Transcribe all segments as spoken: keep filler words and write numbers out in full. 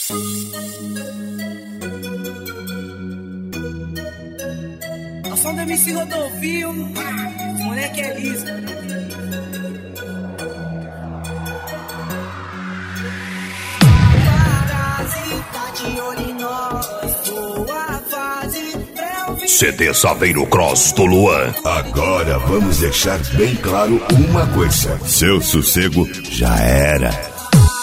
A som do M C Rodolfo, moleque é liso. C D Saveiro Cross do Luan. Agora vamos deixar bem claro uma coisa: seu sossego já era.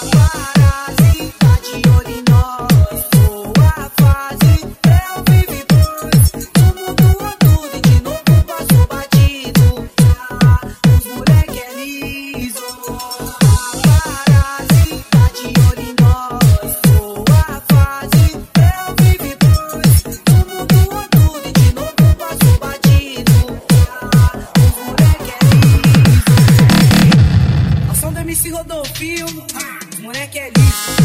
M C Rodolfo, moleque é liso.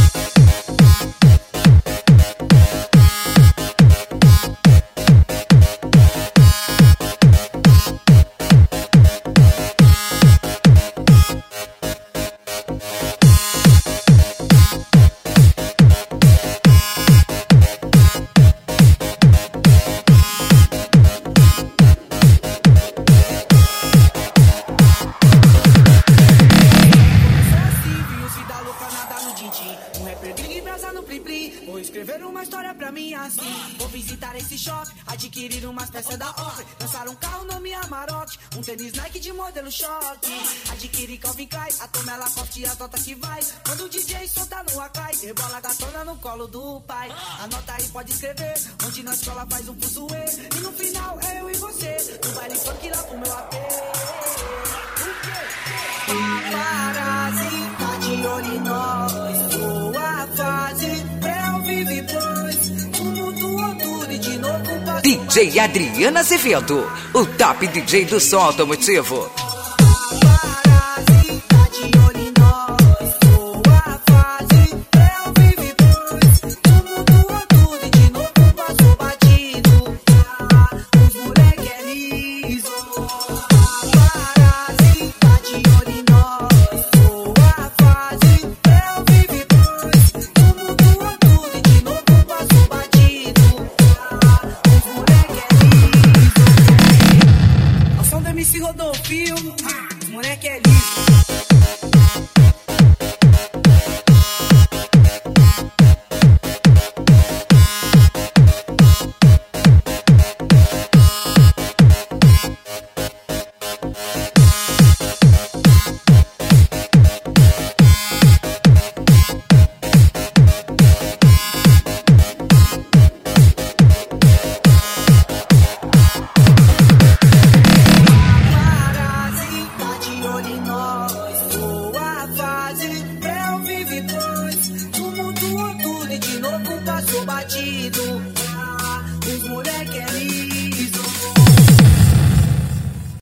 Um rapper gringo e brasa no plim-plim. Vou escrever uma história pra mim assim. Vou visitar esse shopping, adquirir umas peças da Oakley. Lançar um carro nome Amarok, um tênis Nike de modelo choque. Adquirir Calvin Klein, a Tomé Lacoste e as notas que vai. Quando o D J solta no Akai, rebola a gatona no colo do pai. Anota aí, pode escrever, onde na escola faz um fuzuê. E no final é eu e você, no baile funk lá pro meu A P. O quê? Paparazzi tá de olho em nós. Boa fase, pré vive pois. Tumultuou tudo e de novo passou. D J Adriana Azevedo, o top D J do som automotivo. Paparazzi tá de olho em nós. Boa fase, pré vive pois. Tumultuou tudo e de novo passou batido. Os moleque é liso. Paparazzi tá de olho em nós. Boa fase, pré vive pois. Tumultuou tudo e de novo passou batido. Os moleque é liso. A som do M C Rodolfo, moleque é liso. Batido, os moleque é liso.